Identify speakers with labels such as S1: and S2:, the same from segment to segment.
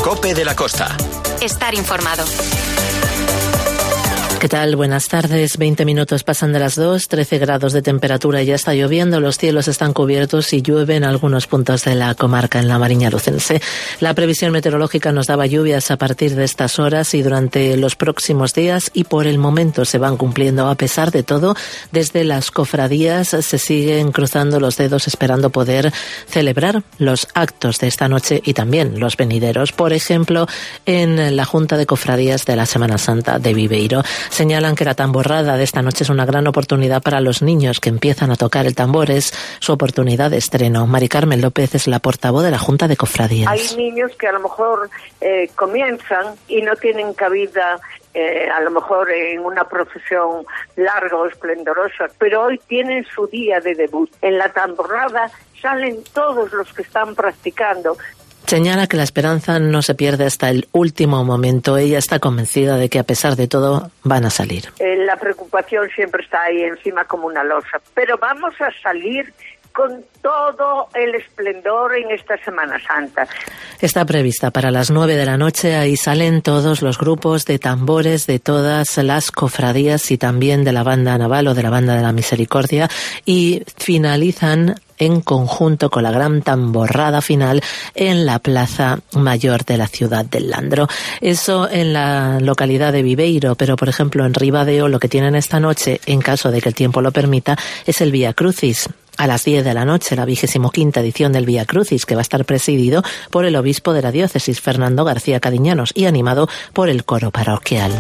S1: COPE de la Costa.
S2: Estar informado.
S3: ¿Qué tal? Buenas tardes. 20 minutos pasan de las 2, 13 grados de temperatura, ya está lloviendo, los cielos están cubiertos y llueve en algunos puntos de la comarca, en la Mariña Lucense. La previsión meteorológica nos daba lluvias a partir de estas horas y durante los próximos días, y por el momento se van cumpliendo. A pesar de todo, desde las cofradías se siguen cruzando los dedos esperando poder celebrar los actos de esta noche y también los venideros. Por ejemplo, en la Junta de Cofradías de la Semana Santa de Viveiro. Señalan que la tamborrada de esta noche es una gran oportunidad para los niños que empiezan a tocar el tambor. Es su oportunidad de estreno. Mari Carmen López es la portavoz de la Junta de Cofradías.
S4: Hay niños que a lo mejor comienzan y no tienen cabida a lo mejor en una procesión larga o esplendorosa, pero hoy tienen su día de debut. En la tamborrada salen todos los que están practicando.
S3: Señala que la esperanza no se pierde hasta el último momento. Ella está convencida de que a pesar de todo van a salir.
S4: La preocupación siempre está ahí encima como una losa, pero vamos a salir con todo el esplendor en esta Semana Santa.
S3: Está prevista para las 9 de la noche, ahí salen todos los grupos de tambores de todas las cofradías y también de la banda naval o de la banda de la Misericordia, y finalizan en conjunto con la gran tamborrada final en la Plaza Mayor de la ciudad del Landro. Eso en la localidad de Viveiro, pero por ejemplo en Ribadeo lo que tienen esta noche, en caso de que el tiempo lo permita, es el Vía Crucis. A las 10 de la noche, la 25ª edición del Vía Crucis, que va a estar presidido por el obispo de la diócesis, Fernando García Cadiñanos, y animado por el coro parroquial.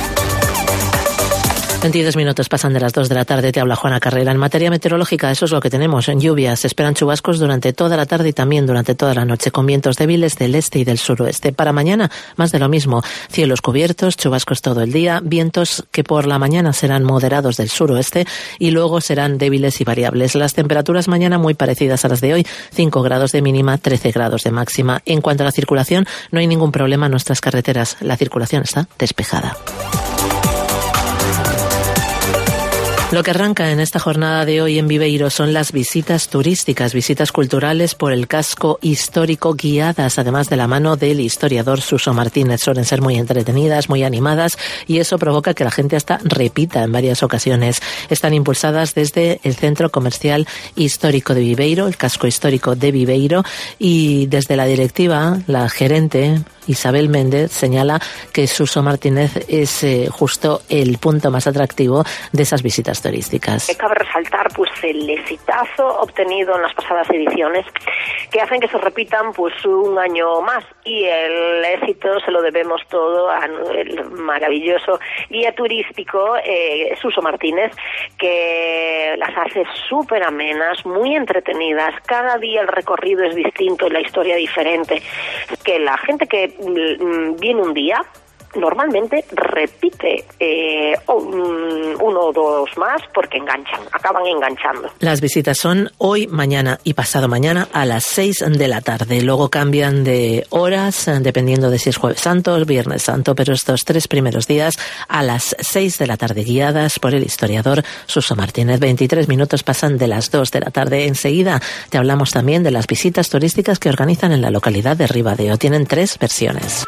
S3: 22 minutos pasan de las 2 de la tarde, te habla Juana Carrera. En materia meteorológica, eso es lo que tenemos. En lluvias, se esperan chubascos durante toda la tarde y también durante toda la noche, con vientos débiles del este y del suroeste. Para mañana, más de lo mismo. Cielos cubiertos, chubascos todo el día, vientos que por la mañana serán moderados del suroeste y luego serán débiles y variables. Las temperaturas mañana muy parecidas a las de hoy, 5 grados de mínima, 13 grados de máxima. En cuanto a la circulación, no hay ningún problema en nuestras carreteras. La circulación está despejada. Lo que arranca en esta jornada de hoy en Viveiro son las visitas turísticas, visitas culturales por el casco histórico, guiadas además de la mano del historiador Suso Martínez. Suelen ser muy entretenidas, muy animadas, y eso provoca que la gente hasta repita en varias ocasiones. Están impulsadas desde el Centro Comercial Histórico de Viveiro, el casco histórico de Viveiro, y desde la directiva, la gerente Isabel Méndez señala que Suso Martínez es justo el punto más atractivo de esas visitas turísticas.
S5: Cabe resaltar pues el exitazo obtenido en las pasadas ediciones, que hacen que se repitan pues un año más, y el éxito se lo debemos todo al maravilloso guía turístico Suso Martínez, que las hace súper amenas, muy entretenidas. Cada día el recorrido es distinto y la historia diferente, que la gente que viene un día normalmente repite uno o dos más porque acaban enganchando.
S3: Las visitas son hoy, mañana y pasado mañana a las 6 de la tarde. Luego cambian de horas dependiendo de si es Jueves Santo o Viernes Santo, pero estos 3 primeros días a las 6 de la tarde, guiadas por el historiador Suso Martínez. 23 minutos pasan de las 2 de la tarde. Enseguida te hablamos también de las visitas turísticas que organizan en la localidad de Ribadeo. Tienen 3 versiones.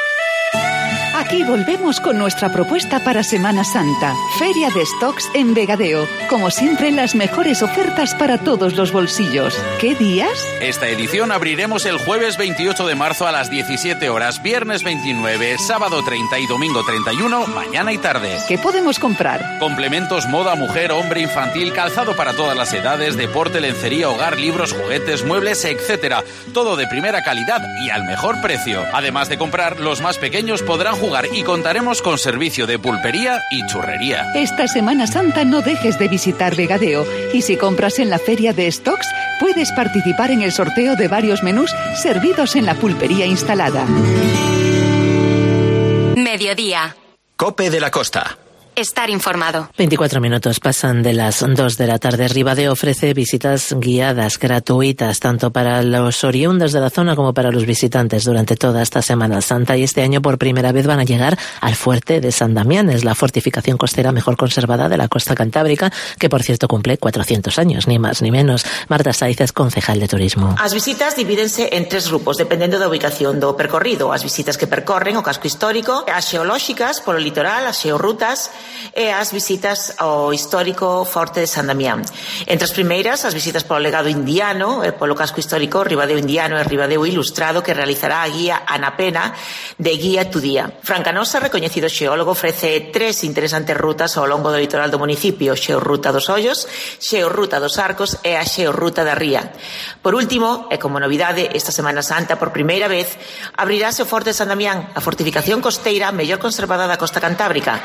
S6: Aquí volvemos con nuestra propuesta para Semana Santa. Feria de Stocks en Vegadeo. Como siempre, las mejores ofertas para todos los bolsillos. ¿Qué días?
S7: Esta edición abriremos el jueves 28 de marzo a las 17 horas, viernes 29, sábado 30 y domingo 31, mañana y tarde.
S6: ¿Qué podemos comprar?
S7: Complementos, moda, mujer, hombre, infantil, calzado para todas las edades, deporte, lencería, hogar, libros, juguetes, muebles, etc. Todo de primera calidad y al mejor precio. Además de comprar, los más pequeños podrán jugar y contaremos con servicio de pulpería y churrería.
S6: Esta Semana Santa no dejes de visitar Vegadeo, y si compras en la Feria de Stocks puedes participar en el sorteo de varios menús servidos en la pulpería instalada.
S2: Mediodía.
S1: COPE de la Costa. estar informado.
S3: 24 minutos pasan de las 2 de la tarde. Ribadeo ofrece visitas guiadas gratuitas tanto para los oriundos de la zona como para los visitantes durante toda esta Semana Santa, y este año por primera vez van a llegar al fuerte de San Damián. Es la fortificación costera mejor conservada de la costa cantábrica, que por cierto cumple 400 años, ni más ni menos. Marta Saiz es concejal de turismo.
S2: As visitas divídense en 3 grupos, dependendo da ubicación do percorrido. As visitas que percorren o casco histórico, as xeolóxicas polo litoral, as xeorrutas e as visitas ao histórico Forte de San Damián. Entre as primeiras, as visitas polo legado indiano, polo casco histórico Ribadeo Indiano e Ribadeo Ilustrado, que realizará a guía Ana Pena de Guía Tu Día. Fran Canosa, recoñecido xeólogo, ofrece 3 interesantes rutas ao longo do litoral do municipio: Xeorruta dos Ollos, Xeorruta dos Arcos e a Xeorruta da Ría. Por último, e como novidade, esta Semana Santa, por primeira vez, abrirase o Forte de San Damián, a fortificación costeira mellor conservada da costa cantábrica.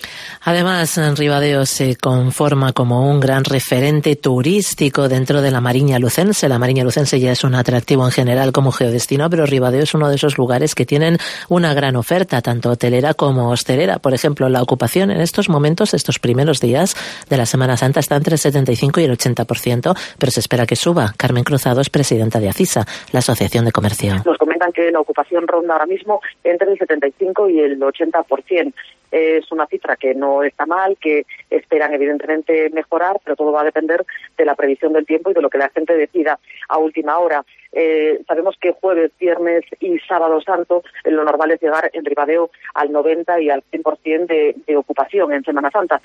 S3: Además, Ribadeo se conforma como un gran referente turístico dentro de la Mariña Lucense. La Mariña Lucense ya es un atractivo en general como geodestino, pero Ribadeo es uno de esos lugares que tienen una gran oferta, tanto hotelera como hostelera. Por ejemplo, la ocupación en estos momentos, estos primeros días de la Semana Santa, está entre el 75 y el 80%, pero se espera que suba. Carmen Cruzado es presidenta de ACISA, la Asociación de Comercio.
S8: Nos comentan que la ocupación ronda ahora mismo entre el 75 y el 80%. Es una cifra que no está mal, que esperan evidentemente mejorar, pero todo va a depender de la previsión del tiempo y de lo que la gente decida a última hora. Sabemos que jueves, viernes y sábado santo lo normal es llegar en Ribadeo al 90 y al 100% de ocupación en Semana Santa.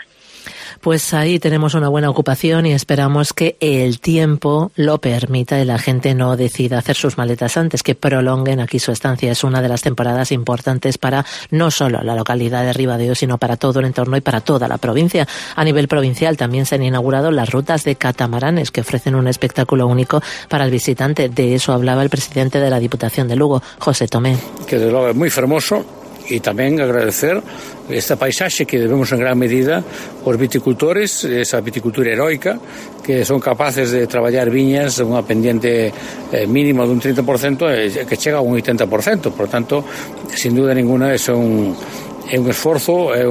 S3: Pues ahí tenemos una buena ocupación y esperamos que el tiempo lo permita y la gente no decida hacer sus maletas antes, que prolonguen aquí su estancia. Es una de las temporadas importantes para no solo la localidad de Ribadeo, sino para todo el entorno y para toda la provincia. A nivel provincial también se han inaugurado las rutas de catamaranes, que ofrecen un espectáculo único para el visitante. De eso hablaba el presidente de la Diputación de Lugo, José Tomé.
S9: Que desde logo é moi fermoso, e tamén agradecer esta paisaxe que debemos en gran medida aos viticultores, esa viticultura heroica, que son capaces de traballar viñas unha pendiente mínima dun 30% e que chega a un 80%. Por tanto, sin duda ninguna, é un esforzo, é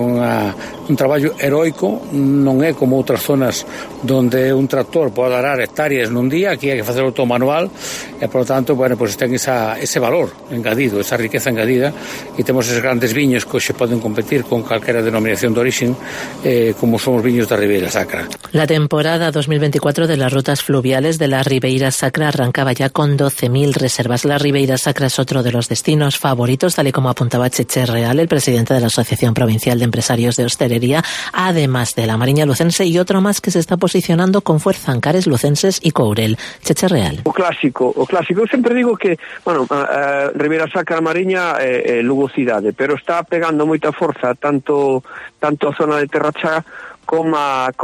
S9: un traballo heroico. Non é como outras zonas donde un tractor pode arar hectáreas nun día. Aquí hai que facelo todo manual e, por lo tanto, pues ten ese valor engadido, esa riqueza engadida, e temos esos grandes viños que hoxe poden competir con calquera denominación de origen, como son os viños da Ribeira Sacra.
S3: La temporada 2024 de las rutas fluviales de la Ribeira Sacra arrancaba ya con 12.000 reservas. La Ribeira Sacra es otro de los destinos favoritos, tal y como apuntaba Cheche Real, el presidente de la Asociación Provincial de Empresarios de Hostelería, además de la Mariña Lucense, y otro más que se está posicionando con fuerza: Ancares, Lucenses y Courel. Cheche Real.
S10: O clásico. Eu sempre digo que, Ribeira Sacra, Mariña é Lugo cidade, pero está pegando moita forza tanto a zona de Terrachá como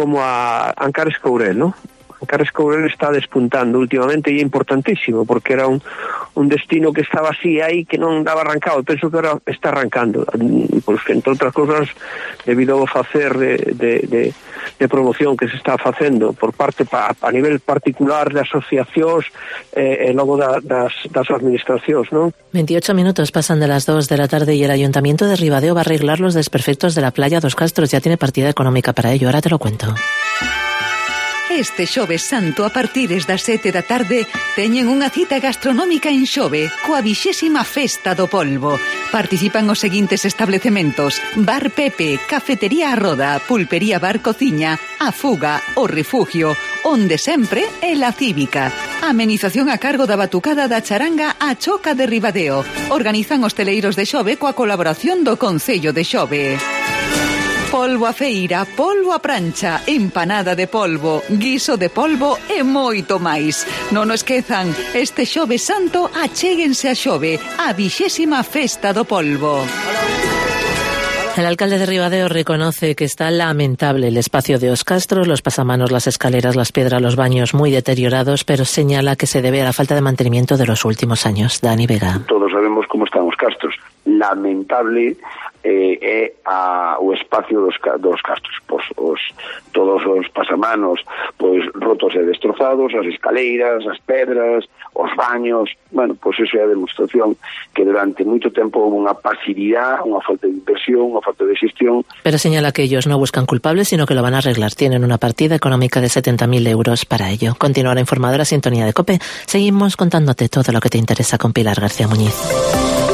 S10: a Ancares Courel, ¿no? Ancares Courel está despuntando últimamente e é importantísimo, porque era un destino que estaba así aí, que non daba arrancado. Penso que ahora está arrancando, pois, entre outras cousas, debido ao facer de promoción que se está facendo por parte a nivel particular de asociacións e logo das administracións, non?
S3: 28 minutos pasan de las 2 de la tarde y el Ayuntamiento de Ribadeo va a arreglar los desperfectos de la playa Dos Castros. Ya tiene partida económica para ello, ahora te lo cuento.
S6: Este xoves santo, a partires das 7 da tarde, teñen unha cita gastronómica en Xove, coa 20ª Festa do Polvo. Participan os seguintes establecementos: Bar Pepe, Cafetería A Roda, Pulpería Bar Cociña, A Fuga, O Refugio, Onde Sempre e La Cívica. Amenización a cargo da batucada da charanga A Choca de Ribadeo. Organizan os teleiros de Xove coa colaboración do Concello de Xove. Polvo a feira, polvo a prancha, empanada de polvo, guiso de polvo e moito máis. Non o esquezan, este xoves santo achéguense a Xove, a 20ª Festa do Polvo.
S3: El alcalde de Ribadeo reconoce que está lamentable el espacio de Os Castros, los pasamanos, las escaleras, las piedras, los baños muy deteriorados, pero señala que se debe a la falta de mantenimiento de los últimos años. Dani Vega.
S11: Todos sabemos cómo están Os Castros. Lamentable
S1: é o espacio dos castros, pois todos os pasamanos pois rotos e destrozados, as escaleiras, as pedras, os baños. Bueno, pois iso é a demostración que durante moito tempo houve unha pasividade, unha falta de inversión, unha falta de xestión.
S3: Pero señala que ellos no buscan culpables, sino que lo van a arreglar. Tienen una partida económica de 70.000 euros para ello. Continúa la informadora Sintonía de COPE. Seguimos contándote todo lo que te interesa con Pilar García Muñiz.